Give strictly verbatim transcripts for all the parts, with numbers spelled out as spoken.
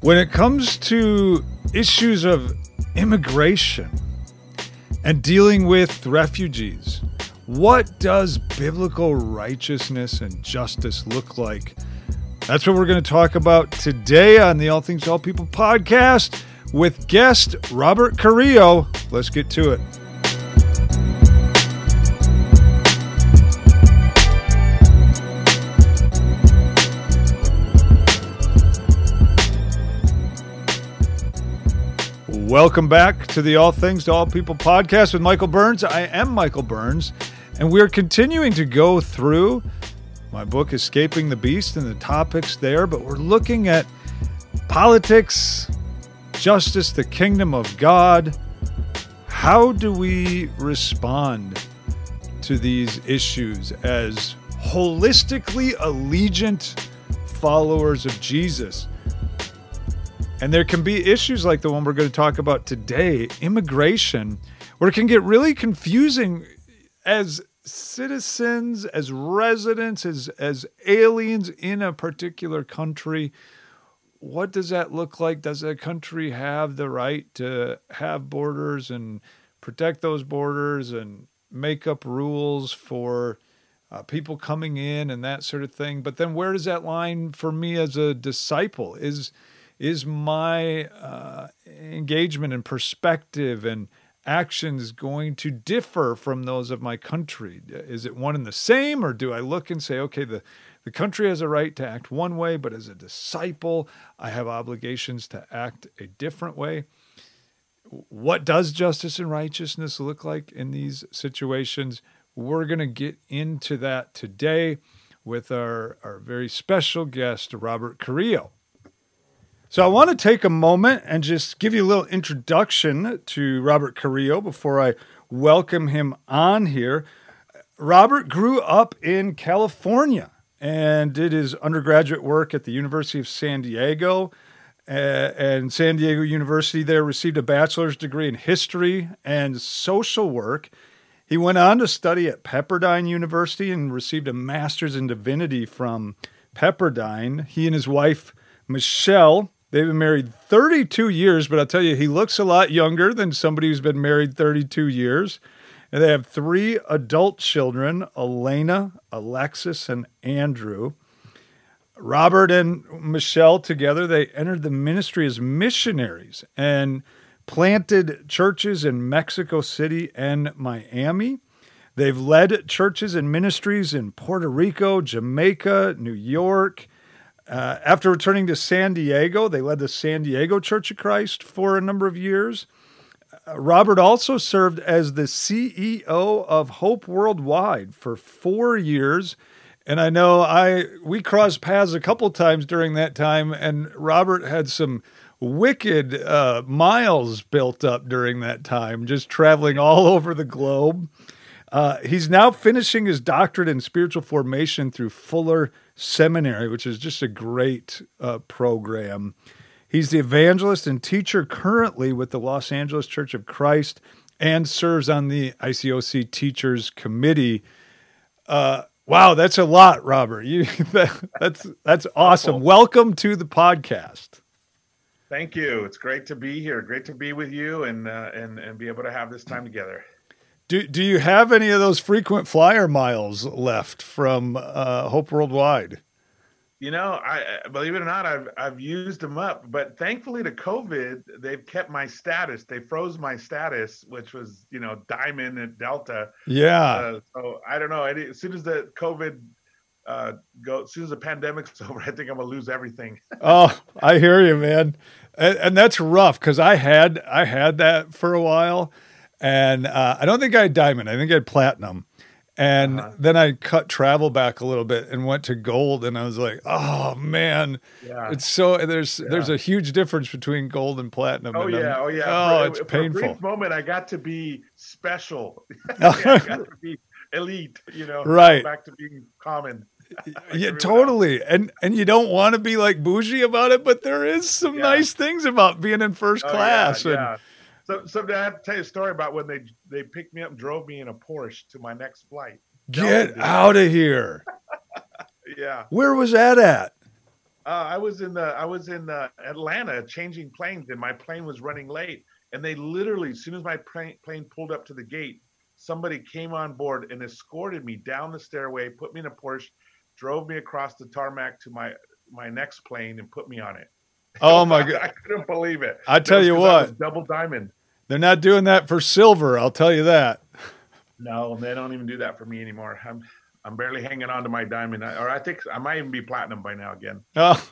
When it comes to issues of immigration and dealing with refugees, what does biblical righteousness and justice look like? That's what we're going to talk about today on the All Things to All People podcast with guest Robert Carrillo. Let's get to it. Welcome back to the All Things to All People podcast with Michael Burns. I am Michael Burns, and we're continuing to go through my book, Escaping the Beast, and the topics there, but we're looking at politics, justice, the kingdom of God. How do we respond to these issues as holistically allegiant followers of Jesus? And there can be issues like the one we're going to talk about today, immigration, where it can get really confusing as citizens, as residents, as, as aliens in a particular country. What does that look like? Does a country have the right to have borders and protect those borders and make up rules for uh, people coming in and that sort of thing? But then where does that line for me as a disciple? Is Is my uh, engagement and perspective and actions going to differ from those of my country? Is it one and the same, or do I look and say, okay, the, the country has a right to act one way, but as a disciple, I have obligations to act a different way? What does justice and righteousness look like in these situations? We're going to get into that today with our, our very special guest, Robert Carrillo. So I want to take a moment and just give you a little introduction to Robert Carrillo before I welcome him on here. Robert grew up in California and did his undergraduate work at the University of San Diego. Uh, and San Diego University there received a bachelor's degree in history and social work. He went on to study at Pepperdine University and received a master's in divinity from Pepperdine. He and his wife, Michelle, they've been married thirty-two years, but I'll tell you, he looks a lot younger than somebody who's been married thirty-two years. And they have three adult children, Elena, Alexis, and Andrew. Robert and Michelle together, they entered the ministry as missionaries and planted churches in Mexico City and Miami. They've led churches and ministries in Puerto Rico, Jamaica, New York. Uh, after returning to San Diego, they led the San Diego Church of Christ for a number of years. Uh, Robert also served as the C E O of Hope Worldwide for four years. And I know I we crossed paths a couple times during that time, and Robert had some wicked uh, miles built up during that time, just traveling all over the globe. Uh, he's now finishing his doctorate in spiritual formation through Fuller Seminary, which is just a great uh, program. He's the evangelist and teacher currently with the Los Angeles Church of Christ and serves on the I C O C Teachers Committee. Uh, wow, that's a lot, Robert. You, that, that's that's awesome. Welcome to the podcast. Thank you. It's great to be here. Great to be with you and uh, and and be able to have this time together. Do do you have any of those frequent flyer miles left from uh, Hope Worldwide? You know, I believe it or not, I've I've used them up. But thankfully to COVID, they've kept my status. They froze my status, which was, you know, Diamond and Delta. Yeah. Uh, so I don't know. As soon as the COVID uh, go, as soon as the pandemic's over, I think I'm gonna lose everything. Oh, I hear you, man, and, and that's rough because I had I had that for a while. And uh, I don't think I had diamond. I think I had platinum. And uh-huh. then I cut travel back a little bit and went to gold. And I was like, oh, man. Yeah. It's so there's yeah. there's a huge difference between gold and platinum. Oh, and yeah. Oh, yeah. Oh, for, it's for painful. For a brief moment, I got to be special. I got to be elite, you know. Right. Back to being common. Yeah, totally. And and you don't want to be like bougie about it, but there is some yeah. nice things about being in first oh, class. Yeah, and, yeah. So, so I have to tell you a story about when they they picked me up and drove me in a Porsche to my next flight. Get out of here. Yeah. Where was that at? Uh, I was in the I was in uh, Atlanta changing planes, and my plane was running late. And they literally, as soon as my plane, plane pulled up to the gate, somebody came on board and escorted me down the stairway, put me in a Porsche, drove me across the tarmac to my my next plane, and put me on it. Oh my God! I couldn't believe it. I tell you what, double diamond. They're not doing that for silver. I'll tell you that. No, they don't even do that for me anymore. I'm I'm barely hanging on to my diamond, or I think I might even be platinum by now again. Oh,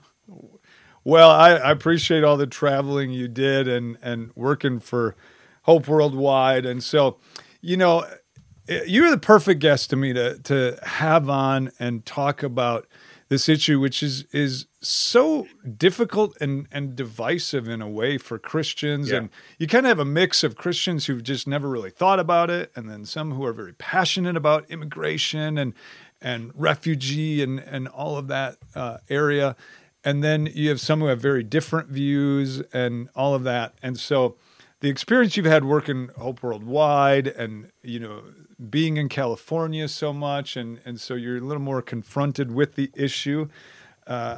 well, I, I appreciate all the traveling you did and, and working for Hope Worldwide. And so, you know, you're the perfect guest to me to, to have on and talk about this issue, which is, is so difficult and, and divisive in a way for Christians. Yeah. And you kind of have a mix of Christians who've just never really thought about it, and then some who are very passionate about immigration and and refugee and, and all of that uh, area. And then you have some who have very different views and all of that. And so the experience you've had working Hope Worldwide and, you know, being in California so much, and, and so you're a little more confronted with the issue. Uh,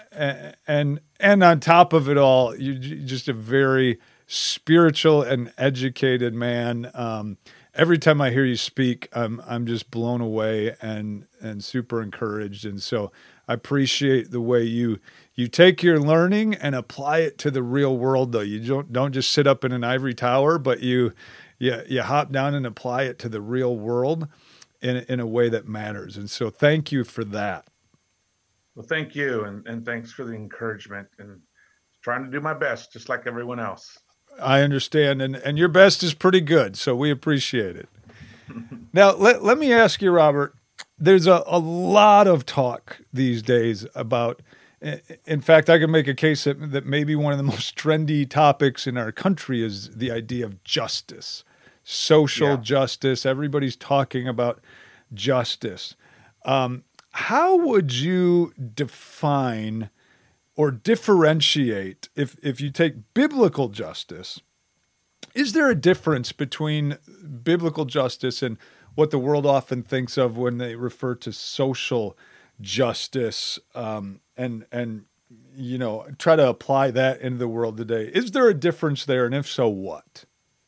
I, and and on top of it all, you're just a very spiritual and educated man. Um, every time I hear you speak, I'm I'm just blown away and and super encouraged. And so I appreciate the way you you take your learning and apply it to the real world. Though you don't don't just sit up in an ivory tower, but you you you hop down and apply it to the real world in in a way that matters. And so thank you for that. Well, thank you, and and thanks for the encouragement, and trying to do my best, just like everyone else. I understand, and, and your best is pretty good, so we appreciate it. Now, let, let me ask you, Robert, there's a, a lot of talk these days about, in fact, I can make a case that, that maybe one of the most trendy topics in our country is the idea of justice, social yeah. justice. Everybody's talking about justice. Um, how would you define or differentiate, if if you take biblical justice, is there a difference between biblical justice and what the world often thinks of when they refer to social justice, um, and and you know try to apply that into the world today? Is there a difference there, and if so, what?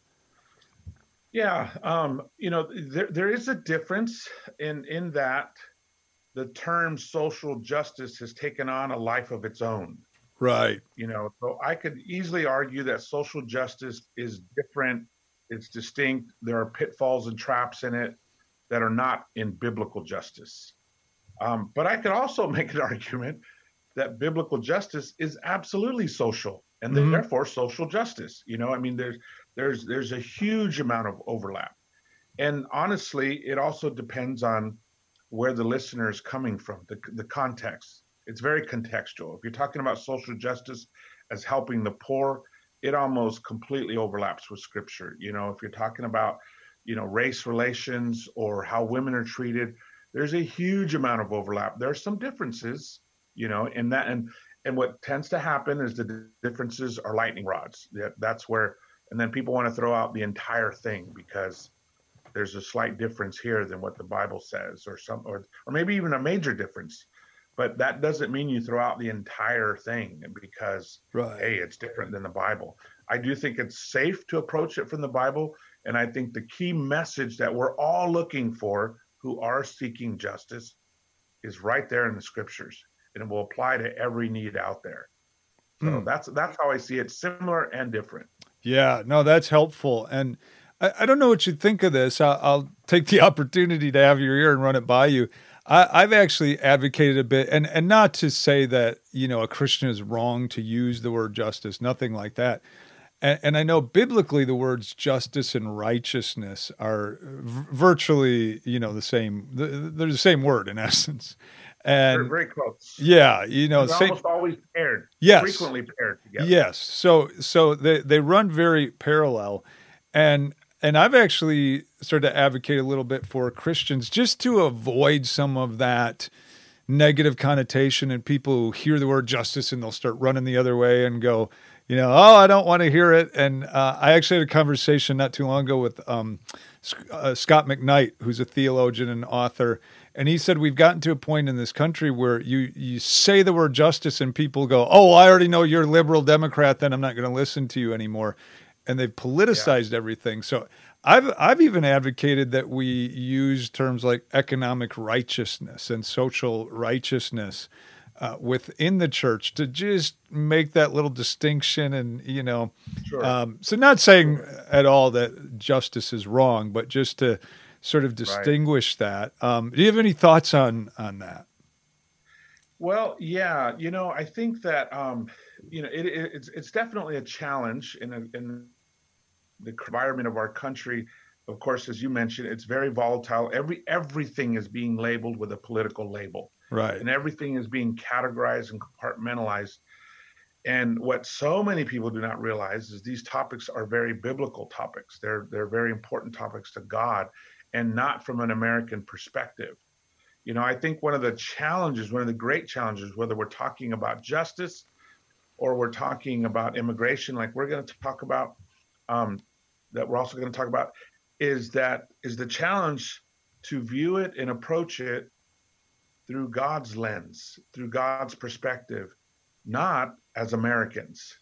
Yeah, um, you know, there there is a difference in in that. The term social justice has taken on a life of its own. Right. You know, so I could easily argue that social justice is different. It's distinct. There are pitfalls and traps in it that are not in biblical justice. Um, but I could also make an argument that biblical justice is absolutely social, and mm-hmm. therefore social justice. You know, I mean, there's there's there's a huge amount of overlap. And honestly, it also depends on where the listener is coming from, the, the context. It's very contextual. If you're talking about social justice as helping the poor, it almost completely overlaps with scripture. You know, if you're talking about, you know, race relations or how women are treated, there's a huge amount of overlap. There are some differences, you know, in that. And, and what tends to happen is the differences are lightning rods. That, that's where, and then people want to throw out the entire thing because there's a slight difference here than what the Bible says, or some, or, or maybe even a major difference, but that doesn't mean you throw out the entire thing because, right. hey, it's different than the Bible. I do think it's safe to approach it from the Bible. And I think the key message that we're all looking for who are seeking justice is right there in the scriptures, and it will apply to every need out there. So hmm. that's, that's how I see it, similar and different. Yeah, no, that's helpful. And I don't know what you think of this. I'll, I'll take the opportunity to have your ear and run it by you. I, I've actually advocated a bit, and, and not to say that, you know, a Christian is wrong to use the word justice, nothing like that. And, and I know biblically the words justice and righteousness are v- virtually, you know, the same. They're the same word in essence. And they're very close. Yeah, you know, they're same, almost always paired. Yes, frequently paired together. Yes, so so they they run very parallel, and. And I've actually started to advocate a little bit for Christians just to avoid some of that negative connotation, and people who hear the word justice and they'll start running the other way and go, you know, oh, I don't want to hear it. And uh, I actually had a conversation not too long ago with um, uh, Scott McKnight, who's a theologian and author, And he said, we've gotten to a point in this country where you, you say the word justice and people go, oh, I already know you're a liberal Democrat, then I'm not going to listen to you anymore. And they've politicized yeah. everything. So I've, I've even advocated that we use terms like economic righteousness and social righteousness uh, within the church to just make that little distinction. And, you know, sure. um, so not saying at all that justice is wrong, but just to sort of distinguish right. that. Um, do you have any thoughts on, on that? Well, yeah, you know, I think that, um, you know, it, it, it's, it's definitely a challenge in, a, in the environment of our country. Of course, as you mentioned, it's very volatile. Every, everything is being labeled with a political label. Right. And everything is being categorized and compartmentalized. And what so many people do not realize is these topics are very biblical topics. They're, they're very important topics to God, and not from an American perspective. You know, I think one of the challenges, one of the great challenges, whether we're talking about justice or we're talking about immigration, like we're going to talk about, um, that we're also going to talk about, is that is the challenge to view it and approach it through God's lens, through God's perspective, not as Americans,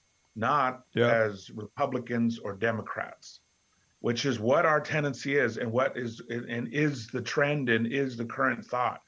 not yeah. as Republicans or Democrats, which is what our tendency is, and what is and is the trend and is the current thought.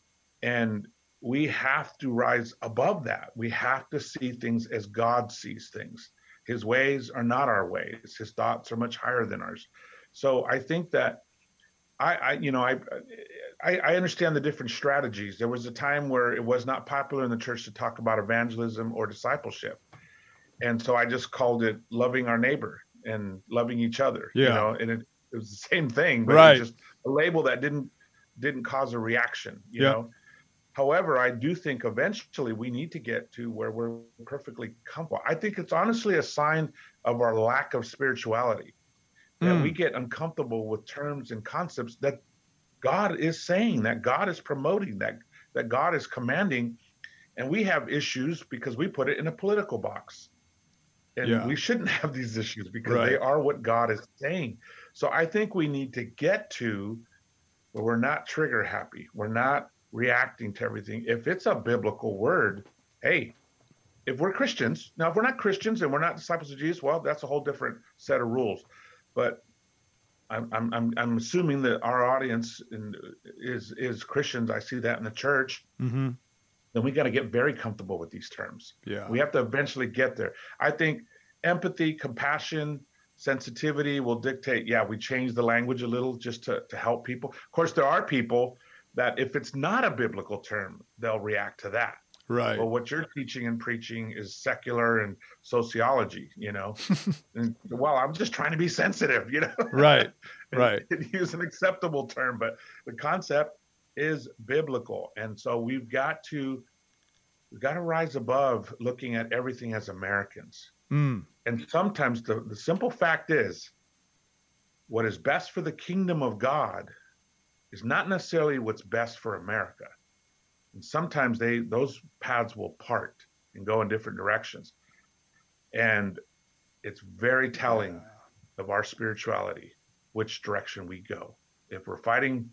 And we have to rise above that. We have to see things as God sees things. His ways are not our ways. His thoughts are much higher than ours. So I think that I, I you know, I, I I understand the different strategies. There was a time where it was not popular in the church to talk about evangelism or discipleship. And so I just called it loving our neighbor and loving each other, yeah. you know, and it, it was the same thing, but right. it was just a label that didn't didn't cause a reaction, you yeah. know. However, I do think eventually we need to get to where we're perfectly comfortable. I think it's honestly a sign of our lack of spirituality that mm. we get uncomfortable with terms and concepts that God is saying, that God is promoting, that that God is commanding, and we have issues because we put it in a political box. And yeah. we shouldn't have these issues because right. they are what God is saying. So I think we need to get to where we're not trigger happy. We're not reacting to everything. If it's a biblical word, hey, if we're Christians, now if we're not Christians and we're not disciples of Jesus, well, that's a whole different set of rules. But I'm I'm I'm assuming that our audience in, is is Christians. I see that in the church. Mm-hmm. Then we got to get very comfortable with these terms. Yeah. We have to eventually get there. I think empathy, compassion, sensitivity will dictate, yeah, we change the language a little just to, to help people. Of course, there are people that if it's not a biblical term, they'll react to that. Right. Well, what you're teaching and preaching is secular and sociology, you know. And, well, I'm just trying to be sensitive, you know. Right, right. Use an acceptable term, but the concept is biblical. And so we've got to we've got to rise above looking at everything as Americans. Mm. And sometimes the, the simple fact is what is best for the kingdom of God is not necessarily what's best for America. And sometimes they those paths will part and go in different directions. And it's very telling yeah. of our spirituality, which direction we go. If we're fighting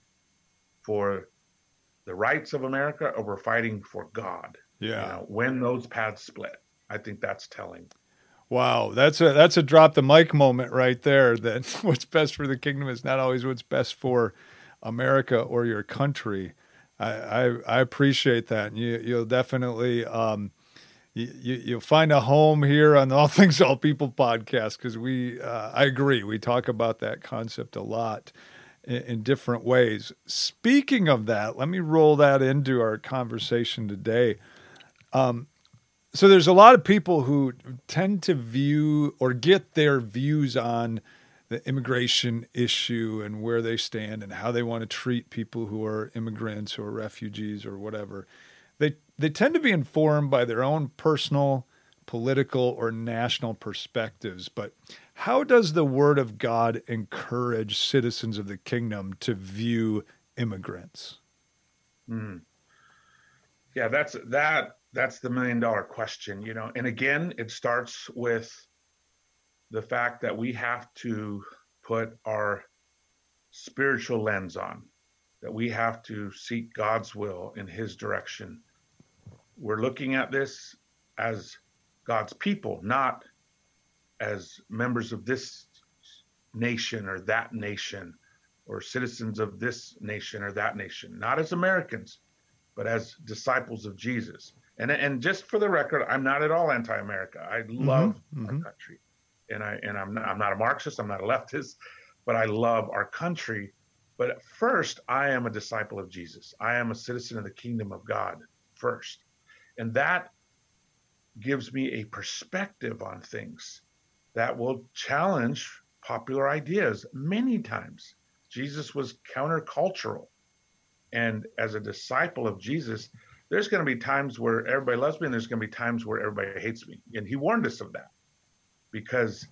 for the rights of America or we're fighting for God. Yeah. You know, when those paths split, I think that's telling. Wow, that's a that's a drop the mic moment right there. That what's best for the kingdom is not always what's best for America or your country. I I, I appreciate that. You you'll definitely um you, you you'll find a home here on the All Things All People podcast because we uh, I agree we talk about that concept a lot in, in different ways. Speaking of that, let me roll that into our conversation today. Um. So there's a lot of people who tend to view or get their views on the immigration issue and where they stand and how they want to treat people who are immigrants or refugees or whatever. They they tend to be informed by their own personal, political, or national perspectives. But how does the Word of God encourage citizens of the kingdom to view immigrants? Mm. Yeah, that's that. That's the million dollar question, you know. And again, it starts with the fact that we have to put our spiritual lens on. that we have to seek God's will in his direction. We're looking at this as God's people, not as members of this nation or that nation, or citizens of this nation or that nation, not as Americans, but as disciples of Jesus. And and just for the record, I'm not at all anti-America. I love mm-hmm. our country, and I and I'm not, I'm not a Marxist. I'm not a leftist, but I love our country. But first, I am a disciple of Jesus. I am a citizen of the kingdom of God first, and that gives me a perspective on things that will challenge popular ideas many times. Jesus was countercultural. And as a disciple of Jesus, there's going to be times where everybody loves me, and there's going to be times where everybody hates me. And he warned us of that, because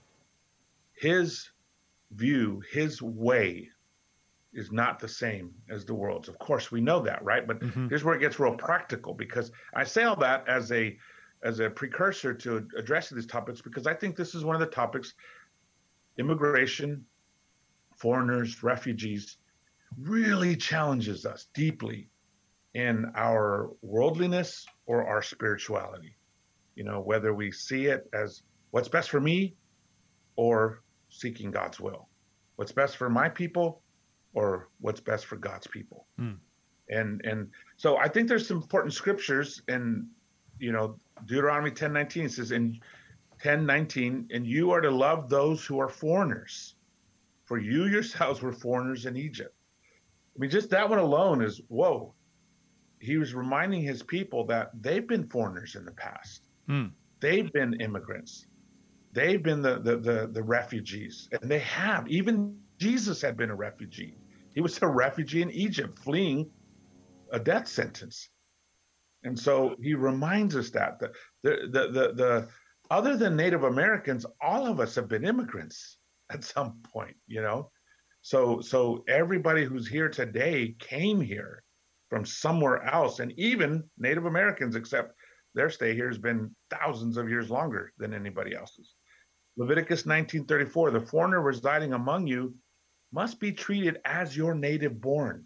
his view, his way is not the same as the world's. Of course, we know that, right? But mm-hmm. here's where it gets real practical, because I say all that as a as a precursor to addressing these topics, because I think this is one of the topics, immigration, foreigners, refugees, really challenges us deeply in our worldliness or our spirituality. You know, whether we see it as what's best for me or seeking God's will, what's best for my people or what's best for God's people. Mm. And and so I think there's some important scriptures, and you know, Deuteronomy ten nineteen says in ten nineteen, and you are to love those who are foreigners, for you yourselves were foreigners in Egypt. I mean, just that one alone is, whoa. He was reminding his people that they've been foreigners in the past. Mm. They've been immigrants. They've been the, the, the, the refugees. And they have. Even Jesus had been a refugee. He was a refugee in Egypt, fleeing a death sentence. And so he reminds us that the, the, the, the, the other than Native Americans, all of us have been immigrants at some point, you know? So, so everybody who's here today came here from somewhere else, and even Native Americans, except their stay here has been thousands of years longer than anybody else's. Leviticus nineteen thirty-four, the foreigner residing among you must be treated as your native born.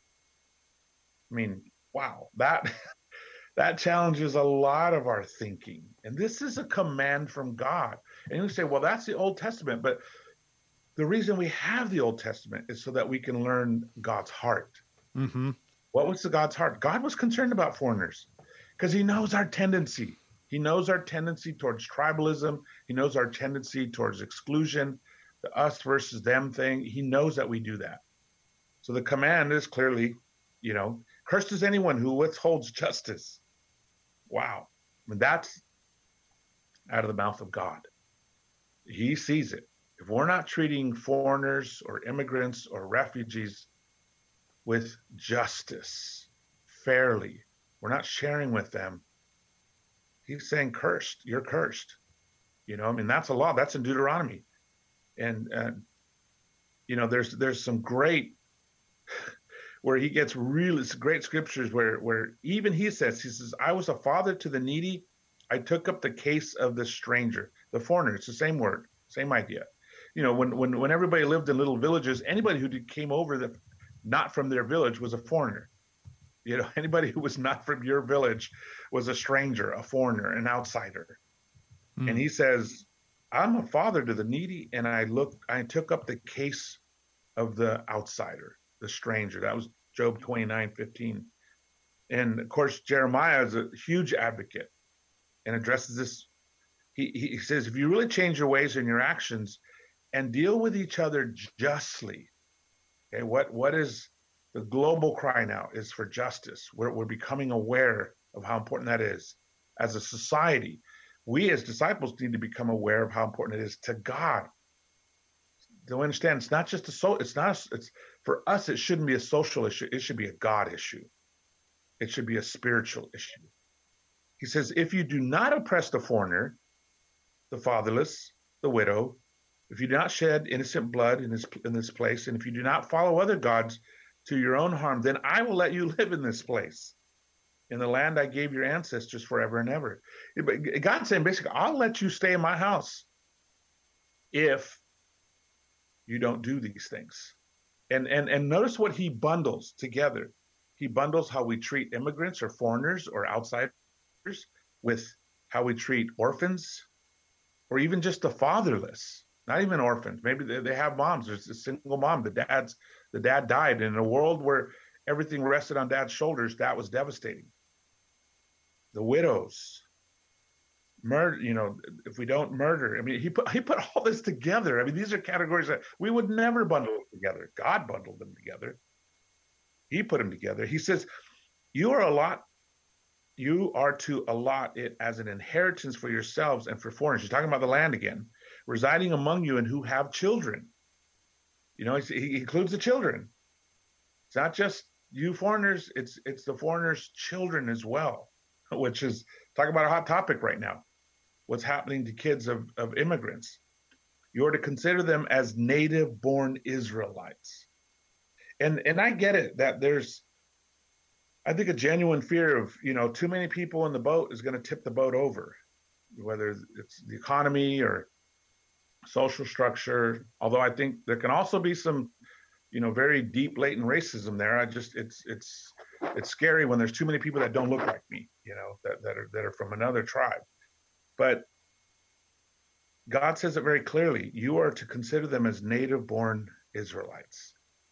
I mean, wow, that that challenges a lot of our thinking. And this is a command from God. And you say, well, that's the Old Testament, but the reason we have the Old Testament is so that we can learn God's heart. Mm-hmm. What was the God's heart? God was concerned about foreigners because he knows our tendency. He knows our tendency towards tribalism. He knows our tendency towards exclusion, the us versus them thing. He knows that we do that. So the command is clearly, you know, cursed is anyone who withholds justice. Wow. I mean, that's out of the mouth of God. He sees it. If we're not treating foreigners or immigrants or refugees with justice, fairly, we're not sharing with them, he's saying cursed, you're cursed. You know, I mean, that's a law. That's in Deuteronomy. And, uh, you know, there's there's some great, where he gets really great scriptures where, where even he says, he says, I was a father to the needy. I took up the case of the stranger, the foreigner. It's the same word, same idea. You know, when, when, when everybody lived in little villages, anybody who came over the, not from their village was a foreigner. You know, anybody who was not from your village was a stranger, a foreigner, an outsider. Mm. And he says, I'm a father to the needy, and I look, I took up the case of the outsider, the stranger. That was Job twenty-nine fifteen. And of course, Jeremiah is a huge advocate and addresses this. He, he says, if you really change your ways and your actions and deal with each other justly, okay, what, what is the global cry now is for justice. We're, we're becoming aware of how important that is. As a society, we as disciples need to become aware of how important it is to God. To understand, it's not just a so. It's not. A, it's for us. It shouldn't be a social issue. It should be a God issue. It should be a spiritual issue. He says, if you do not oppress the foreigner, the fatherless, the widow, if you do not shed innocent blood in this in this place, and if you do not follow other gods to your own harm, then I will let you live in this place, in the land I gave your ancestors forever and ever. God's saying, basically, I'll let you stay in my house if you don't do these things. And, and, and notice what he bundles together. He bundles how we treat immigrants or foreigners or outsiders with how we treat orphans or even just the fatherless, not even orphans. Maybe they, they have moms. There's a single mom. The dad's the dad died. In a world where everything rested on dad's shoulders, that was devastating. The widows, murder, you know, if we don't murder, I mean, he put he put all this together. I mean, these are categories that we would never bundle together. God bundled them together. He put them together. He says, you are a lot, you are to allot it as an inheritance for yourselves and for foreigners. He's talking about the land again, residing among you and who have children. You know, he includes the children. It's not just you foreigners, it's it's the foreigners' children as well, which is, talk about a hot topic right now. What's happening to kids of, of immigrants. You are to consider them as native-born Israelites. And and I get it that there's, I think, a genuine fear of, you know, too many people in the boat is going to tip the boat over, whether it's the economy or social structure. Although I think there can also be some, you know, very deep latent racism there. I just, it's it's it's scary when there's too many people that don't look like me, you know, that, that are that are from another tribe. But God says it very clearly. You are to consider them as native-born Israelites.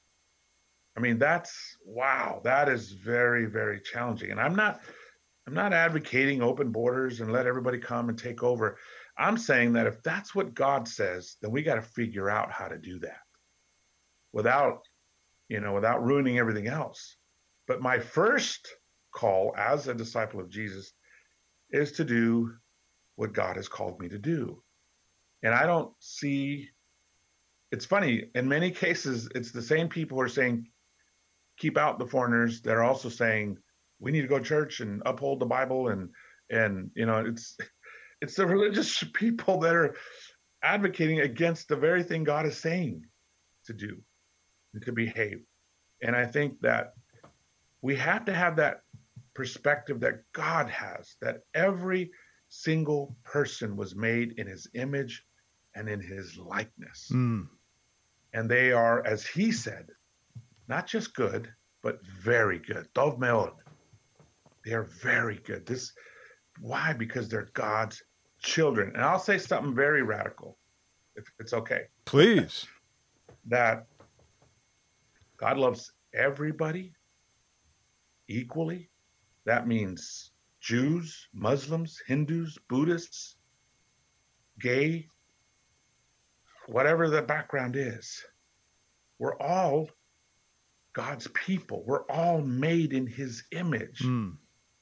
I mean, that's, wow, that is very, very challenging. And I'm not, I'm not advocating open borders and let everybody come and take over. I'm saying that if that's what God says, then we got to figure out how to do that without, you know, without ruining everything else. But my first call as a disciple of Jesus is to do what God has called me to do. And I don't see, it's funny, in many cases, it's the same people who are saying, keep out the foreigners, that are also saying, we need to go to church and uphold the Bible. And, and, you know, it's, it's the religious people that are advocating against the very thing God is saying to do and to behave. And I think that we have to have that perspective that God has, that every single person was made in his image and in his likeness. Mm. And they are, as he said, not just good, but very good. Tov meod. They are very good. This, why? Because they're God's children. And I'll say something very radical, if it's okay. Please. That God loves everybody equally. That means Jews, Muslims, Hindus, Buddhists, gay, whatever the background is. We're all God's people. We're all made in his image. Mm.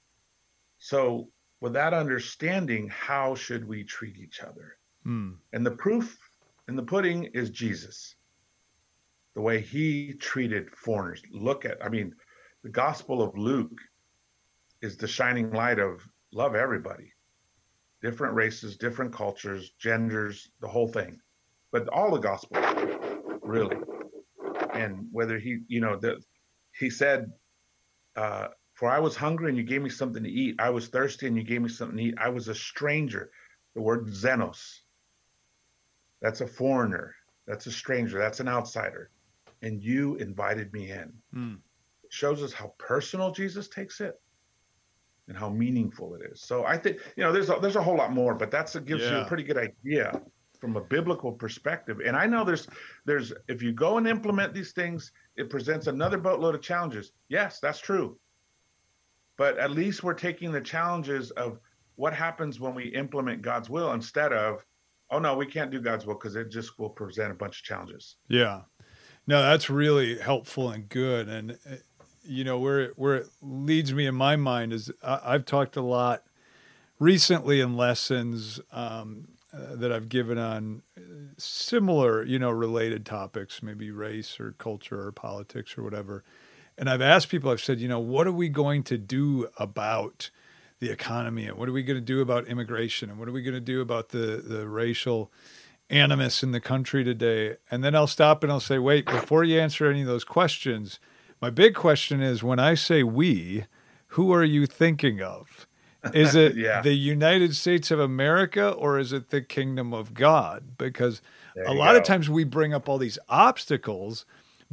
So with that understanding, how should we treat each other? Mm. And the proof in the pudding is Jesus. The way he treated foreigners. Look at, I mean, the Gospel of Luke is the shining light of love everybody. Different races, different cultures, genders, the whole thing. But all the Gospels, really. And whether he, you know, the, he said, uh, for I was hungry and you gave me something to eat. I was thirsty and you gave me something to eat. I was a stranger. The word xenos. That's a foreigner. That's a stranger. That's an outsider. And you invited me in. Mm. It shows us how personal Jesus takes it and how meaningful it is. So I think, you know, there's a, there's a whole lot more, but that's, it gives yeah. you a pretty good idea from a biblical perspective. And I know there's, there's, if you go and implement these things, it presents another boatload of challenges. Yes, that's true. But at least we're taking the challenges of what happens when we implement God's will instead of, oh no, we can't do God's will because it just will present a bunch of challenges. Yeah. No, that's really helpful and good. And, you know, where, where it leads me in my mind is I, I've talked a lot recently in lessons um, uh, that I've given on similar, you know, related topics, maybe race or culture or politics or whatever. And I've asked people, I've said, you know, what are we going to do about the economy? And what are we going to do about immigration? And what are we going to do about the, the racial animus in the country today? And then I'll stop and I'll say, wait, before you answer any of those questions, my big question is, when I say we, who are you thinking of? Is it yeah. the United States of America or is it the kingdom of God? Because a lot go. of times we bring up all these obstacles,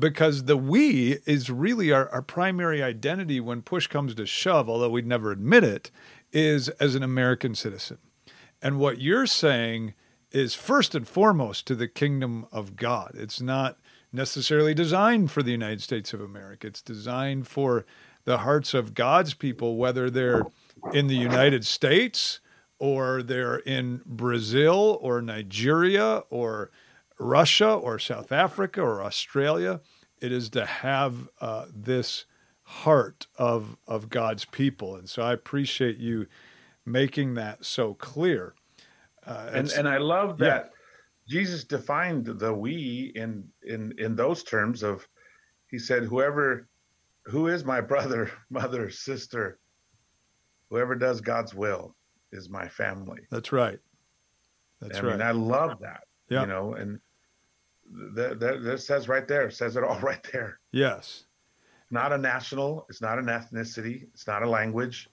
because the we is really our, our primary identity when push comes to shove, although we'd never admit it, is as an American citizen. And what you're saying is first and foremost to the kingdom of God. It's not necessarily designed for the United States of America. It's designed for the hearts of God's people, whether they're in the United States or they're in Brazil or Nigeria or Russia or South Africa or Australia. It is to have uh, this heart of of God's people. And so I appreciate you making that so clear. Uh, and and I love that yeah. Jesus defined the we in in in those terms of, he said, whoever who is my brother, mother, sister, whoever does God's will is my family. That's right. That's I right. mean, I love that. Yeah. You know, and that, that that says right there, it says it all right there. Yes. Not a national, it's not an ethnicity, it's not a language.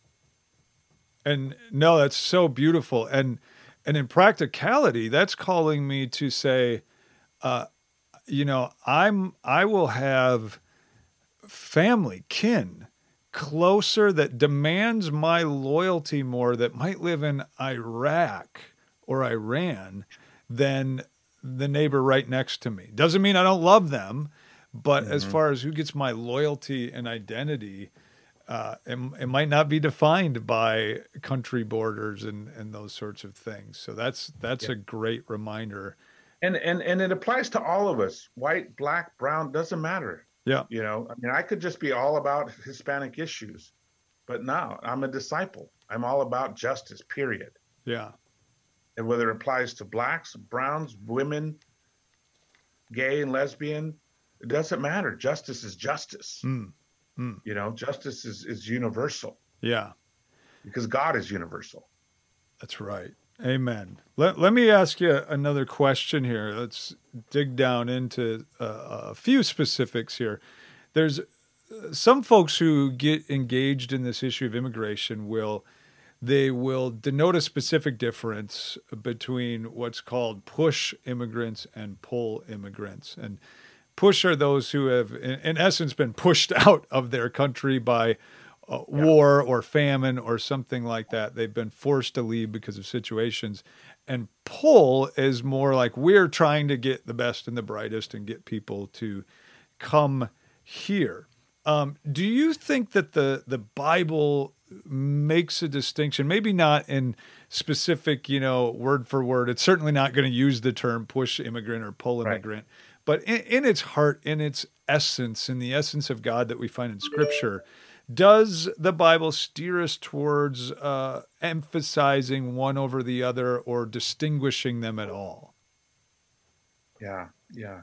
And no, that's so beautiful. And and in practicality, that's calling me to say, uh, you know, I'm I will have family, kin, closer that demands my loyalty more, that might live in Iraq or Iran than the neighbor right next to me. Doesn't mean I don't love them, but mm-hmm. as far as who gets my loyalty and identity, uh, it, it might not be defined by country borders and, and those sorts of things. So that's that's yeah. a great reminder. And and and it applies to all of us, white, black, brown, doesn't matter. Yeah. You know, I mean, I could just be all about Hispanic issues, but no, I'm a disciple. I'm all about justice, period. Yeah. And whether it applies to blacks, browns, women, gay and lesbian, it doesn't matter. Justice is justice. Mm. Mm. You know, justice is, is universal. Yeah. Because God is universal. That's right. Amen. Let, let me ask you another question here. Let's dig down into uh, a few specifics here. There's some folks who get engaged in this issue of immigration will, they will denote a specific difference between what's called push immigrants and pull immigrants. And push are those who have, in, in essence, been pushed out of their country by Uh, yeah. war or famine or something like that. They've been forced to leave because of situations. And pull is more like we're trying to get the best and the brightest and get people to come here. Um, do you think that the the Bible makes a distinction? Maybe not in specific, you know, word for word. It's certainly not going to use the term push immigrant or pull immigrant. Right. But in, in its heart, in its essence, in the essence of God that we find in Scripture, does the Bible steer us towards uh, emphasizing one over the other or distinguishing them at all? Yeah, yeah.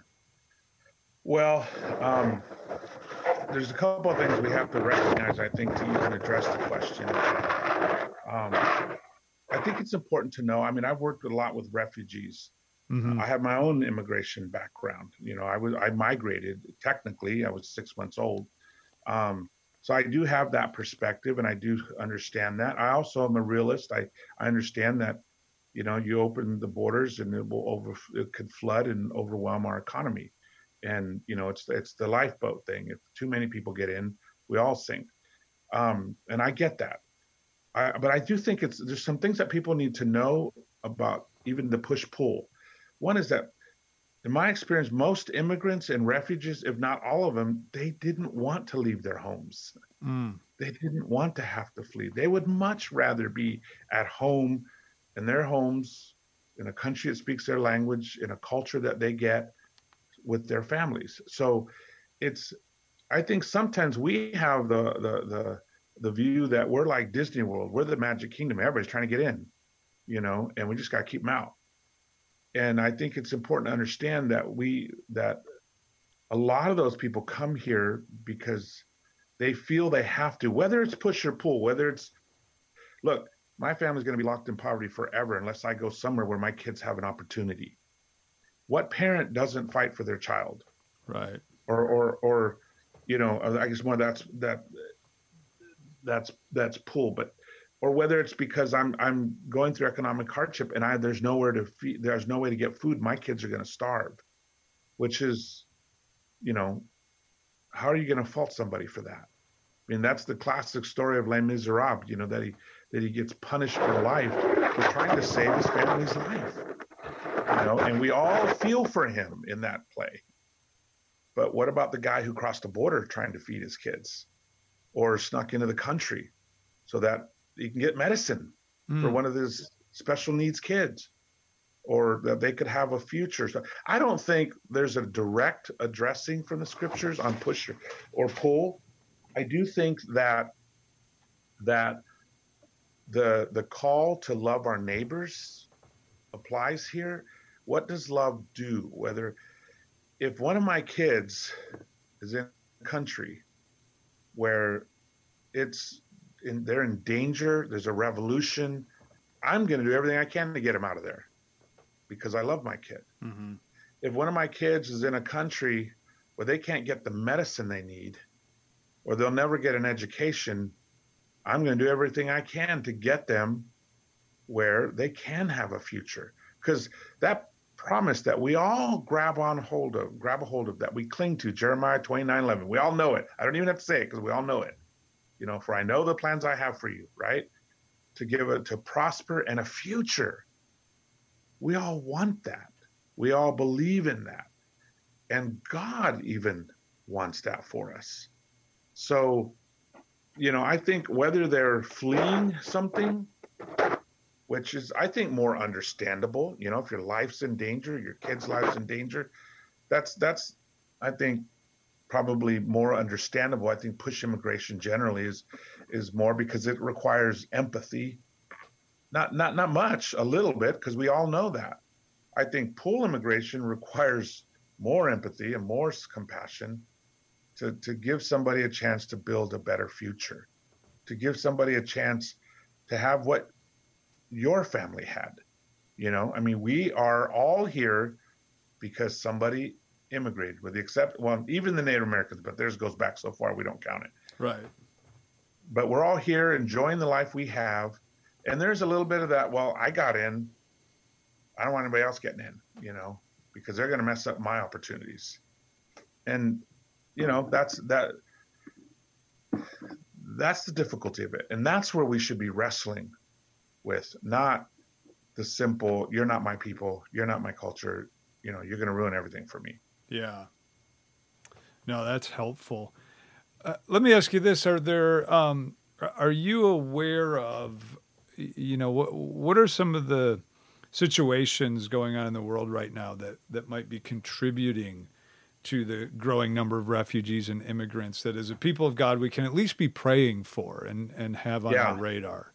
Well, um, there's a couple of things we have to recognize, I think, to even address the question. Um, I think it's important to know, I mean, I've worked a lot with refugees. Mm-hmm. I have my own immigration background. You know, I was I migrated, technically, I was six months old. Um, So I do have that perspective, and I do understand that. I also am a realist. I, I understand that, you know, you open the borders and it will over it could flood and overwhelm our economy, and you know it's it's the lifeboat thing. If too many people get in, we all sink. Um, and I get that. I, but I do think it's there's some things that people need to know about even the push pull. One is that, in my experience, most immigrants and refugees, if not all of them, they didn't want to leave their homes. Mm. They didn't want to have to flee. They would much rather be at home in their homes, in a country that speaks their language, in a culture that they get with their families. So it's, I think sometimes we have the the the, the view that we're like Disney World. We're the Magic Kingdom. Everybody's trying to get in, you know, and we just got to keep them out. And I think it's important to understand that we that a lot of those people come here because they feel they have to, whether it's push or pull, whether it's, look, my family's going to be locked in poverty forever unless I go somewhere where my kids have an opportunity. What parent doesn't fight for their child? Right. Or or or you know, I guess more that's that that's that's pull, but or whether it's because I'm I'm going through economic hardship and I there's nowhere to feed, there's no way to get food. My kids are going to starve, which is, you know, how are you going to fault somebody for that? I mean, that's the classic story of Les Miserables, you know, that he that he gets punished for life for trying to save his family's life. You know, and we all feel for him in that play. But what about the guy who crossed the border trying to feed his kids, or snuck into the country so that he can get medicine mm. for one of his special needs kids, or that they could have a future? So I don't think there's a direct addressing from the scriptures on push or pull. I do think that that the the call to love our neighbors applies here. What does love do? Whether if one of my kids is in a country where it's in, they're in danger, there's a revolution, I'm going to do everything I can to get them out of there because I love my kid. Mm-hmm. If one of my kids is in a country where they can't get the medicine they need, or they'll never get an education, I'm going to do everything I can to get them where they can have a future. Because that promise that we all grab on hold of, grab a hold of, that we cling to, Jeremiah twenty-nine eleven, we all know it. I don't even have to say it because we all know it. You know, for I know the plans I have for you, right? To give it, to prosper and a future. We all want that. We all believe in that. And God even wants that for us. So, you know, I think whether they're fleeing something, which is, I think, more understandable, you know, if your life's in danger, your kid's life's in danger, that's, that's, I think, probably more understandable. I think push immigration generally is, is more because it requires empathy. Not, not, not much, a little bit, because we all know that. I think pull immigration requires more empathy and more compassion to, to give somebody a chance to build a better future, to give somebody a chance to have what your family had. You know, I mean, we are all here because somebody immigrated, with the except, well, even the Native Americans, but theirs goes back so far we don't count it. Right. But we're all here enjoying the life we have. And there's a little bit of that, well, I got in, I don't want anybody else getting in, you know, because they're going to mess up my opportunities. And, you know, that's that. That's the difficulty of it. And that's where we should be wrestling with, not the simple, you're not my people, you're not my culture, you know, you're going to ruin everything for me. Yeah. No, that's helpful. Uh, let me ask you this. Are there, um, are you aware of, you know, what, what are some of the situations going on in the world right now that, that might be contributing to the growing number of refugees and immigrants that as a people of God, we can at least be praying for and, and have on yeah. our radar?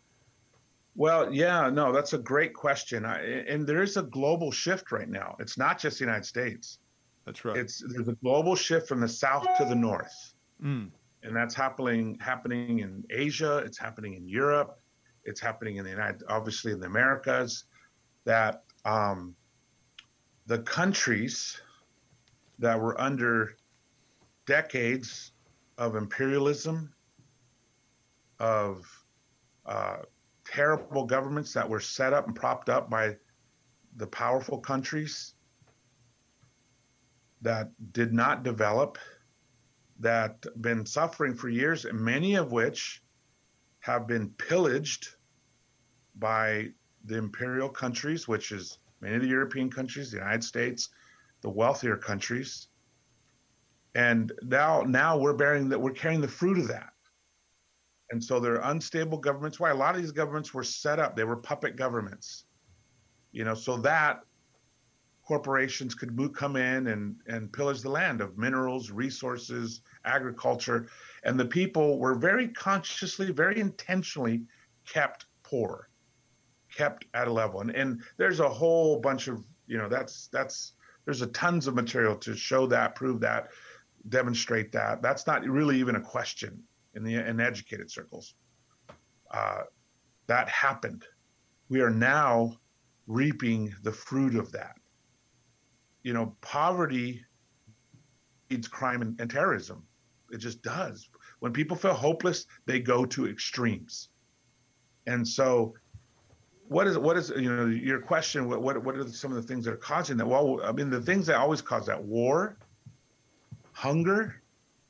Well, yeah, no, that's a great question. I, and there is a global shift right now. It's not just the United States. That's right. It's there's a global shift from the south to the north. Mm. And that's happening happening in Asia, it's happening in Europe, it's happening in the United, obviously in the Americas, that um, the countries that were under decades of imperialism, of uh, terrible governments that were set up and propped up by the powerful countries that did not develop, that been suffering for years, and many of which have been pillaged by the imperial countries, which is many of the European countries, the United States, the wealthier countries. And now, now we're bearing that, we're carrying the fruit of that. And so they're unstable governments. Why a lot of these governments were set up, they were puppet governments, you know, so that corporations could move, come in and, and pillage the land of minerals, resources, agriculture. And the people were very consciously, very intentionally kept poor, kept at a level. And, and there's a whole bunch of, you know, that's, that's, there's a tons of material to show that, prove that, demonstrate that. That's not really even a question in the in educated circles. Uh, that happened. We are now reaping the fruit of that. You know, poverty feeds crime and, and terrorism. It just does. When people feel hopeless, they go to extremes. And so what is, what is, you know, your question, what, what, what are some of the things that are causing that? Well, I mean, the things that always cause that: war, hunger,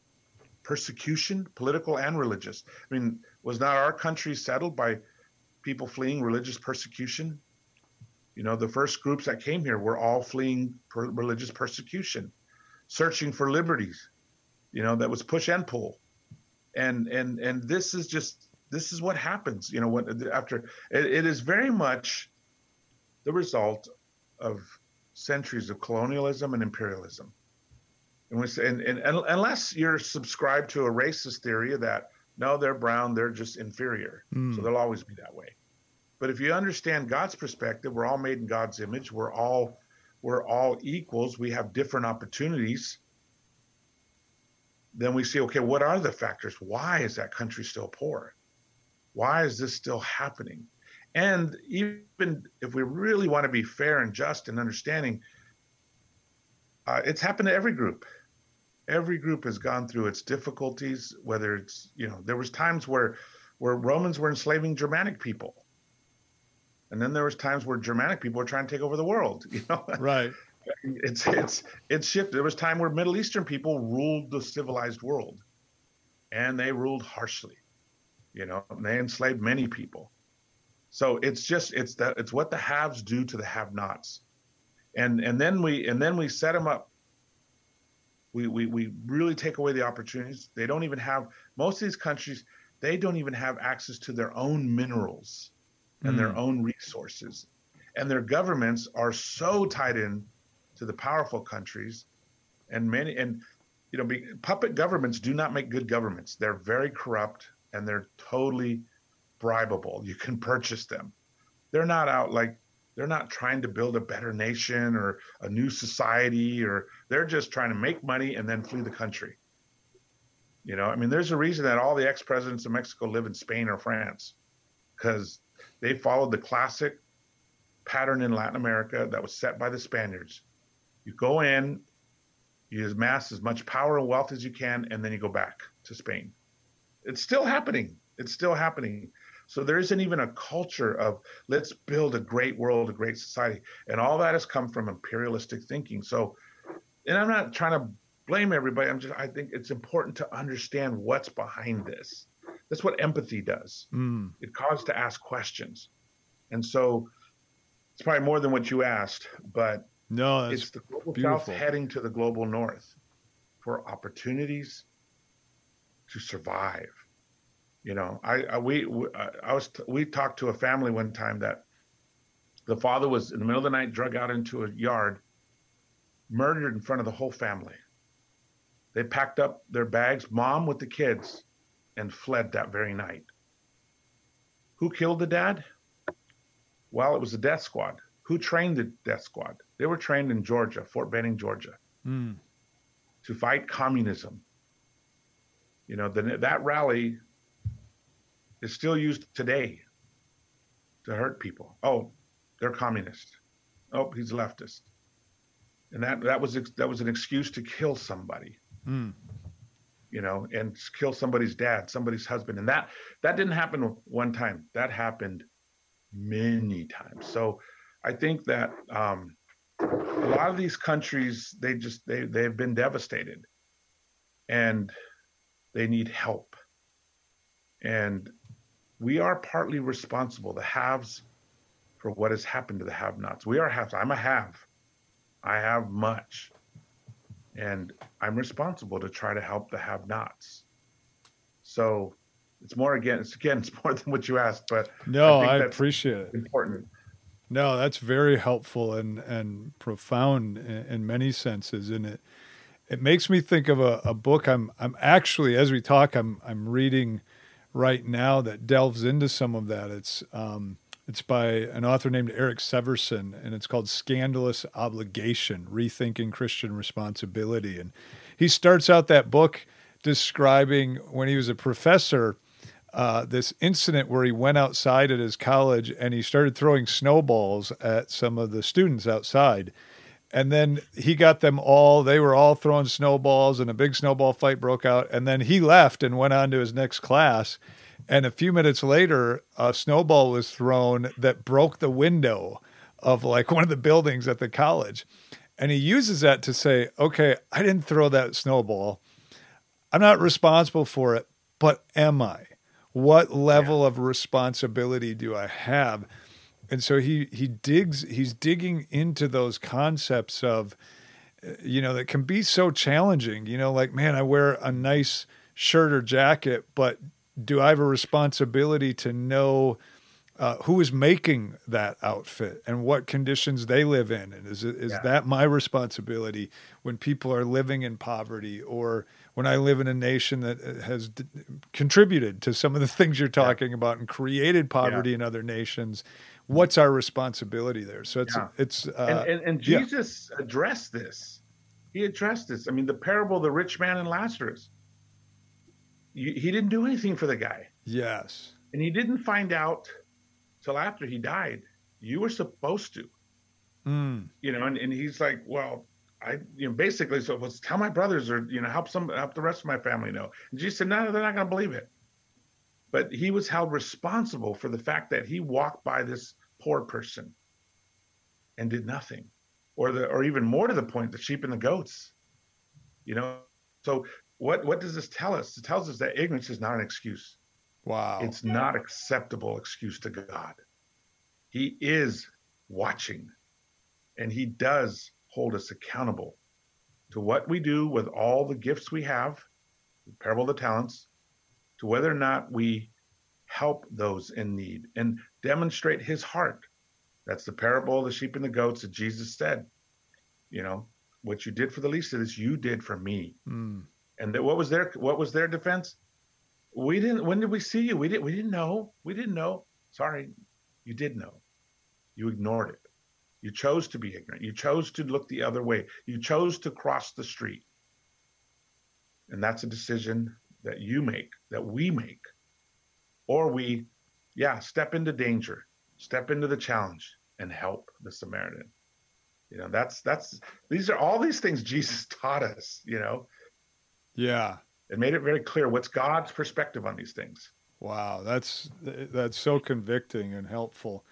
persecution, political and religious. I mean, was not our country settled by people fleeing religious persecution? You know, the first groups that came here were all fleeing per- religious persecution, searching for liberties. You know, that was push and pull. And and and this is just this is what happens. You know, what after it, it is very much the result of centuries of colonialism and imperialism. And, we say, and, and, and unless you're subscribed to a racist theory that, no, they're brown, they're just inferior. Mm. So they'll always be that way. But if you understand God's perspective, we're all made in God's image. We're all, we're all equals. We have different opportunities. Then we see, okay, what are the factors? Why is that country still poor? Why is this still happening? And even if we really want to be fair and just and understanding, uh, it's happened to every group. Every group has gone through its difficulties, whether it's, you know, there was times where, where Romans were enslaving Germanic people. And then there was times where Germanic people were trying to take over the world, you know? Right. It's, it's, it's shifted. There was time where Middle Eastern people ruled the civilized world, and they ruled harshly, you know, and they enslaved many people. So it's just, it's that, it's what the haves do to the have-nots. And, and then we, and then we set them up. We, we, we really take away the opportunities. They don't even have, most of these countries, they don't even have access to their own minerals and mm. their own resources. And their governments are so tied in to the powerful countries, and many, and, you know, be, puppet governments do not make good governments. They're very corrupt, and they're totally bribable. You can purchase them. They're not out like, they're not trying to build a better nation or a new society, or they're just trying to make money and then flee the country. You know, I mean, there's a reason that all the ex-presidents of Mexico live in Spain or France, because they followed the classic pattern in Latin America that was set by the Spaniards. You go in, you amass as much power and wealth as you can, and then you go back to Spain. It's still happening. It's still happening. So there isn't even a culture of let's build a great world, a great society. And all that has come from imperialistic thinking. So, and I'm not trying to blame everybody. I'm just, I think it's important to understand what's behind this. That's what empathy does. Mm. It causes to ask questions. And so it's probably more than what you asked, but no, it's the global beautiful. South heading to the global North for opportunities to survive. You know, I, I we, we I was we talked to a family one time that the father was in the middle of the night, drug out into a yard, murdered in front of the whole family. They packed up their bags, mom with the kids, and fled that very night. Who killed the dad? Well, it was the death squad. Who trained the death squad? They were trained in Georgia, Fort Benning, Georgia, mm. to fight communism. You know, the, that rally is still used today to hurt people. Oh, they're communist. Oh, he's leftist. And that, that was that was an excuse to kill somebody, mm. you know, and kill somebody's dad, somebody's husband. And that that didn't happen one time. That happened many times. So I think that um, a lot of these countries, they just, they, they've been devastated, and they need help. And we are partly responsible, the haves, for what has happened to the have-nots. We are haves. I'm a have. I have much. And I'm responsible to try to help the have-nots. So it's more, again, it's again, it's more than what you asked, but no, I, I appreciate it. Important. No, that's very helpful and, and profound in, in many senses. And it, it makes me think of a, a book I'm, I'm actually, as we talk, I'm, I'm reading right now that delves into some of that. It's um, it's by an author named Eric Severson, and it's called Scandalous Obligation, Rethinking Christian Responsibility. And he starts out that book describing when he was a professor, uh, this incident where he went outside at his college and he started throwing snowballs at some of the students outside. And then he got them all, they were all throwing snowballs, and a big snowball fight broke out. And then he left and went on to his next class. And a few minutes later, a snowball was thrown that broke the window of like one of the buildings at the college. And he uses that to say, okay, I didn't throw that snowball. I'm not responsible for it, but am I? What level yeah. of responsibility do I have? And so he he digs, he's digging into those concepts of, you know, that can be so challenging, you know, like, man, I wear a nice shirt or jacket, but do I have a responsibility to know uh, who is making that outfit and what conditions they live in? And is, it, is yeah. that my responsibility when people are living in poverty, or when I live in a nation that has d- contributed to some of the things you're talking yeah. about and created poverty yeah. in other nations? What's our responsibility there? So it's, yeah. it's, uh, and, and, and Jesus yeah. addressed this. He addressed this. I mean, the parable of the rich man and Lazarus, he, he didn't do anything for the guy. Yes. And he didn't find out till after he died. You were supposed to, mm. you know, and, and he's like, well, I, you know, basically, so let's tell my brothers, or, you know, help some, help the rest of my family know. And Jesus said, no, they're not going to believe it. But he was held responsible for the fact that he walked by this poor person and did nothing, or the, or even more to the point, the sheep and the goats, you know? So what, what does this tell us? It tells us that ignorance is not an excuse. Wow. It's not acceptable excuse to God. He is watching, and he does hold us accountable to what we do with all the gifts we have, the parable of the talents, to whether or not we help those in need and demonstrate his heart. That's the parable of the sheep and the goats that Jesus said, you know, what you did for the least of this, you did for me. Mm. And that, what was their, what was their defense? We didn't, when did we see you? We didn't, we didn't know. We didn't know. Sorry. You did know. You ignored it. You chose to be ignorant. You chose to look the other way. You chose to cross the street. And that's a decision that you make, that we make. Or we, yeah, step into danger, step into the challenge and help the Samaritan. You know, that's, that's, these are all these things Jesus taught us, you know. Yeah. It made it very clear what's God's perspective on these things. Wow. That's, that's so convicting and helpful.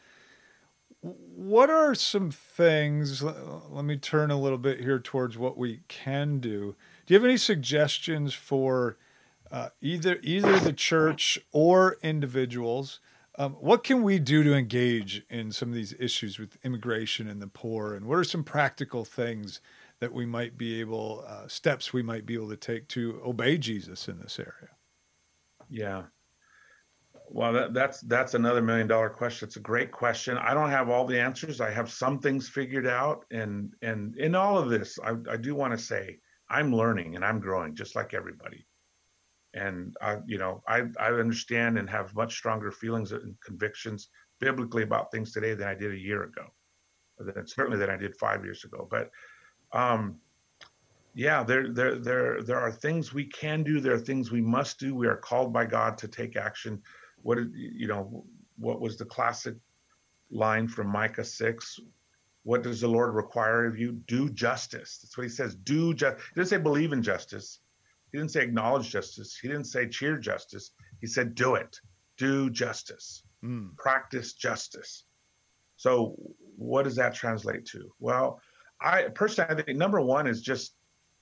What are some things, let me turn a little bit here towards what we can do. Do you have any suggestions for uh, either either the church or individuals? Um, what can we do to engage in some of these issues with immigration and the poor? And what are some practical things that we might be able, uh, steps we might be able to take to obey Jesus in this area? Yeah. Well, that, that's that's another million dollar question. It's a great question. I don't have all the answers. I have some things figured out, and and in all of this, I, I do want to say I'm learning and I'm growing, just like everybody. And I, you know, I I understand and have much stronger feelings and convictions biblically about things today than I did a year ago, or than, certainly than I did five years ago. But um, yeah, there there there there are things we can do. There are things we must do. We are called by God to take action. What, you know, what was the classic line from Micah six? What does the Lord require of you? Do justice. That's what he says. Do justice. He didn't say believe in justice. He didn't say acknowledge justice. He didn't say cheer justice. He said do it. Do justice. Mm. Practice justice. So what does that translate to? Well, I personally, I think number one is just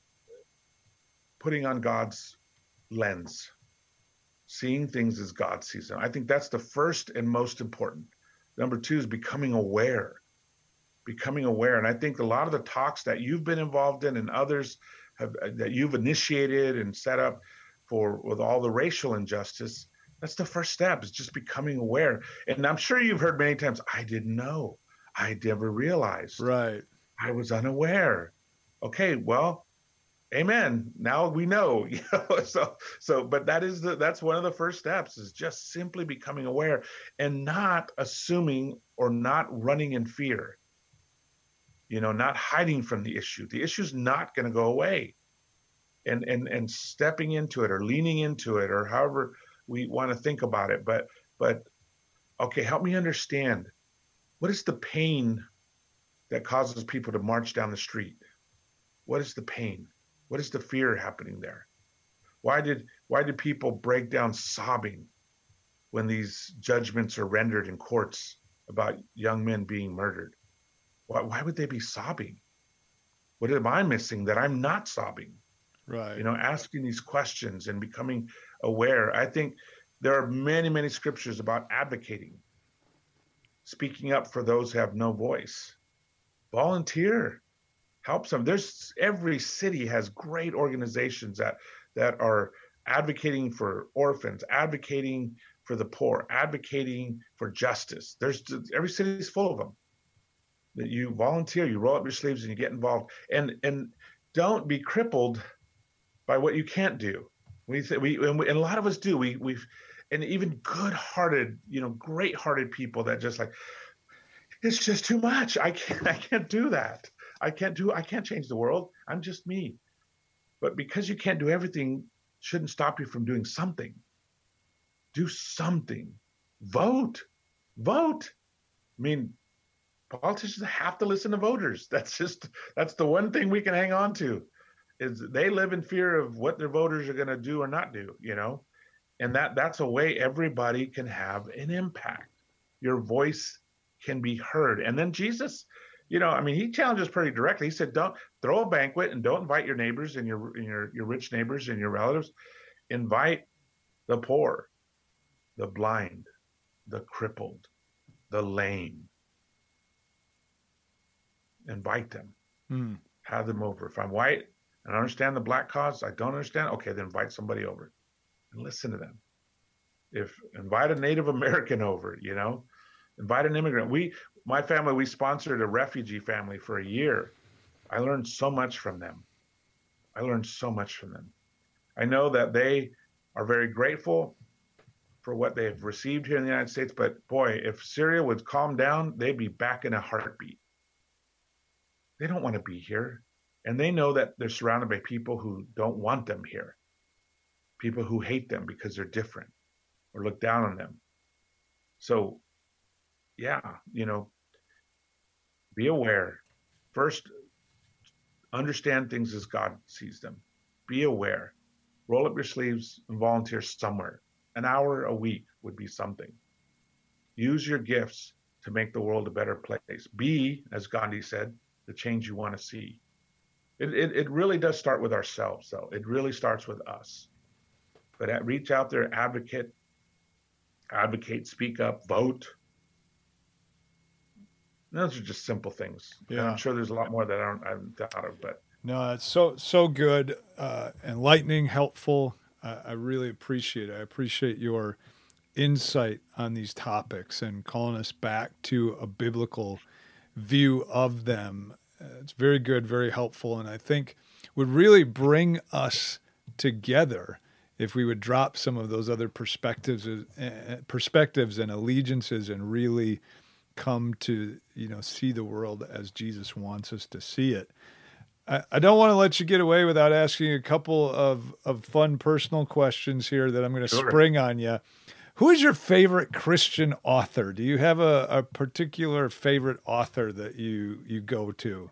putting on God's lens. Seeing things as God sees them. I think that's the first and most important. Number two is becoming aware, becoming aware. And I think a lot of the talks that you've been involved in and others have, that you've initiated and set up for with all the racial injustice, that's the first step, is just becoming aware. And I'm sure you've heard many times, I didn't know. I never realized. Right. I was unaware. Okay, well, amen. Now we know, you know, so, so, but that is the, that's one of the first steps, is just simply becoming aware and not assuming or not running in fear, you know, not hiding from the issue. The issue's not going to go away, and, and, and stepping into it or leaning into it, or however we want to think about it. But, but, okay, help me understand, what is the pain that causes people to march down the street? What is the pain? What is the fear happening there? Why did why did people break down sobbing when these judgments are rendered in courts about young men being murdered? Why, why would they be sobbing? What am I missing that I'm not sobbing? Right. You know, asking these questions and becoming aware. I think there are many, many scriptures about advocating, speaking up for those who have no voice. Volunteer, help some. There's every city has great organizations that that are advocating for orphans, advocating for the poor, advocating for justice. There's every city is full of them. That you volunteer, you roll up your sleeves, and you get involved. And and don't be crippled by what you can't do. We we and, we, and a lot of us do. We we've and even good-hearted, you know, great-hearted people that just like, it's just too much. I can't I can't do that. I can't do I can't change the world. I'm just me. But because you can't do everything, shouldn't stop you from doing something. Do something. Vote. Vote. I mean, politicians have to listen to voters. That's just that's the one thing we can hang on to, is they live in fear of what their voters are going to do or not do, you know? And that that's a way everybody can have an impact. Your voice can be heard. And then Jesus, you know, I mean, he challenges pretty directly. He said, don't throw a banquet and don't invite your neighbors and your and your your rich neighbors and your relatives. Invite the poor, the blind, the crippled, the lame. Invite them. Mm. Have them over. If I'm white and I understand the black cause, I don't understand. Okay, then invite somebody over and listen to them. If invite a Native American over, you know, invite an immigrant. We, my family, we sponsored a refugee family for a year. I learned so much from them. I learned so much from them. I know that they are very grateful for what they've received here in the United States, but boy, if Syria would calm down, they'd be back in a heartbeat. They don't want to be here. And they know that they're surrounded by people who don't want them here. People who hate them because they're different or look down on them. So, yeah, you know, be aware. First, understand things as God sees them. Be aware. Roll up your sleeves and volunteer somewhere. An hour a week would be something. Use your gifts to make the world a better place. Be, as Gandhi said, the change you want to see. It, it it really does start with ourselves, though. It really starts with us. But at, reach out there, advocate, advocate, speak up, vote. Those are just simple things. Yeah. And I'm sure there's a lot more that I don't, I haven't thought of, but no, it's so so good, uh, enlightening, helpful. Uh, I really appreciate it. I appreciate your insight on these topics and calling us back to a biblical view of them. Uh, it's very good, very helpful, and I think would really bring us together if we would drop some of those other perspectives, uh, perspectives and allegiances, and really come to, you know, see the world as Jesus wants us to see it. I, I don't want to let you get away without asking a couple of, of fun personal questions here that I'm going to Sure. spring on you. Who is your favorite Christian author? Do you have a, a particular favorite author that you, you go to?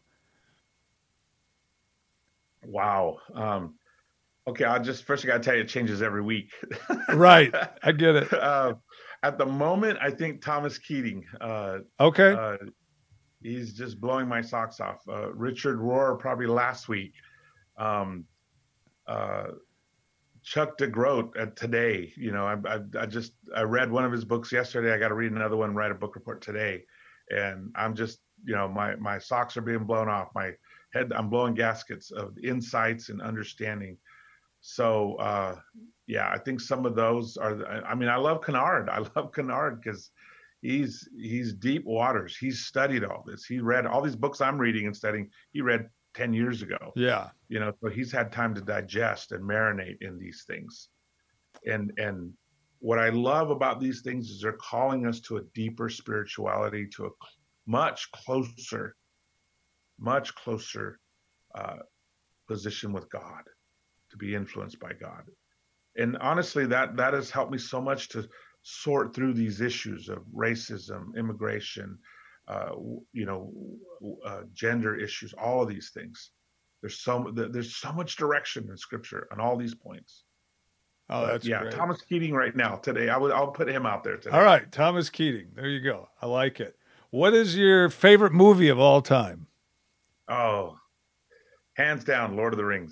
Wow. Um, okay, I'll just first I got to tell you, it changes every week. Right, I get it. Uh, at the moment, I think Thomas Keating. Uh, okay. Uh, he's just blowing my socks off. Uh, Richard Rohr probably last week. Um, uh, Chuck DeGroat uh, today. You know, I, I, I just I read one of his books yesterday. I got to read another one, write a book report today, and I'm just, you know, my my socks are being blown off. My head, I'm blowing gaskets of insights and understanding. So uh, yeah, I think some of those are. I mean, I love Kennard. I love Kennard because he's he's deep waters. He's studied all this. He read all these books I'm reading and studying. He read ten years ago. Yeah. You know, so he's had time to digest and marinate in these things. And and what I love about these things is they're calling us to a deeper spirituality, to a much closer, much closer uh, position with God, to be influenced by God. And honestly, that that has helped me so much to sort through these issues of racism, immigration, uh, you know, uh, gender issues, all of these things. There's so there's so much direction in Scripture on all these points. Oh, that's yeah, great. Thomas Keating right now today. I would I'll put him out there today. All right, Thomas Keating. There you go. I like it. What is your favorite movie of all time? Oh, hands down, Lord of the Rings.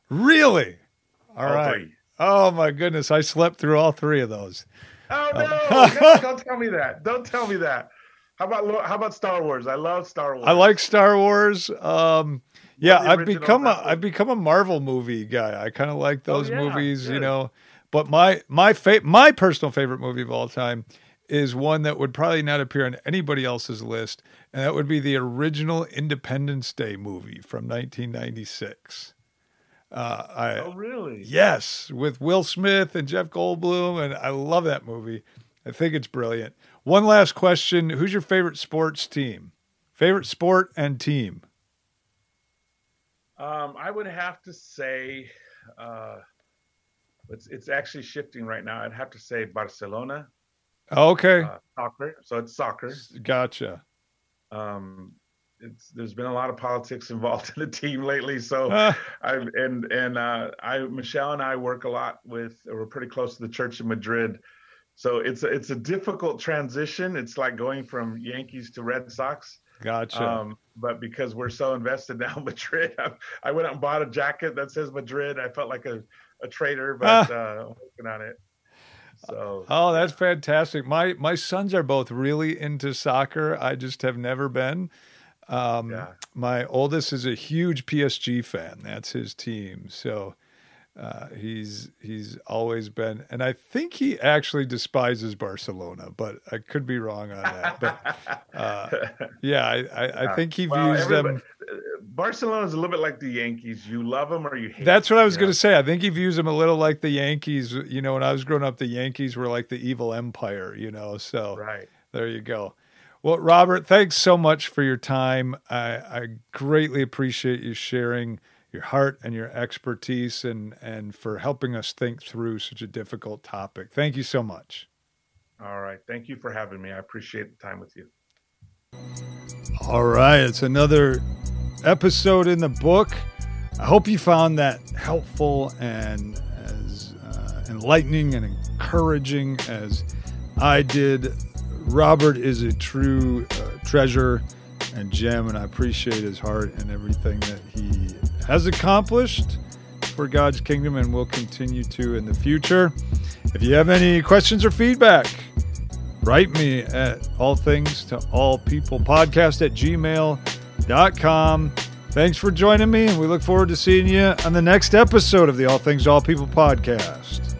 Really? All, all right. Three. Oh my goodness, I slept through all three of those. Oh no! Um, don't tell me that. Don't tell me that. How about how about Star Wars? I love Star Wars. I like Star Wars. Um, yeah, I've become a I've become a Marvel movie guy. I kind of like those oh, yeah, movies, good. you know. But my my fa- my personal favorite movie of all time is one that would probably not appear on anybody else's list, and that would be the original Independence Day movie from nineteen ninety-six. Uh, I, oh, really? Yes, with Will Smith and Jeff Goldblum, and I love that movie. I think it's brilliant. One last question. Who's your favorite sports team? Favorite sport and team? Um, I would have to say, uh, it's it's actually shifting right now. I'd have to say Barcelona. Okay. Uh, soccer. So it's soccer. Gotcha. Um, it's there's been a lot of politics involved in the team lately. So uh. I and and uh, I Michelle and I work a lot with. We're pretty close to the Church of Madrid. So it's a, it's a difficult transition. It's like going from Yankees to Red Sox. Gotcha. Um, but because we're so invested now in Madrid, I, I went out and bought a jacket that says Madrid. I felt like a, a traitor, but uh, I'm working on it. So. Oh, that's fantastic. My my sons are both really into soccer. I just have never been. Um, yeah. My oldest is a huge P S G fan. That's his team. So. Uh, he's he's always been, and I think he actually despises Barcelona, but I could be wrong on that. But uh, yeah, I, I, I think he well, views them. Barcelona is a little bit like the Yankees. You love them or you hate them. That's what I was going to say. I think he views them a little like the Yankees. You know, when I was growing up, the Yankees were like the evil empire. You know, so right. There you go. Well, Robert, thanks so much for your time. I, I greatly appreciate you sharing your heart and your expertise and, and for helping us think through such a difficult topic. Thank you so much. All right. Thank you for having me. I appreciate the time with you. All right. It's another episode in the book. I hope you found that helpful and as uh, enlightening and encouraging as I did. Robert is a true uh, treasure and gem, and I appreciate his heart and everything that he has accomplished for God's kingdom and will continue to in the future. If you have any questions or feedback, write me at all things to all people podcast at gmail dot com. Thanks for joining me, and we look forward to seeing you on the next episode of the All Things to All People podcast.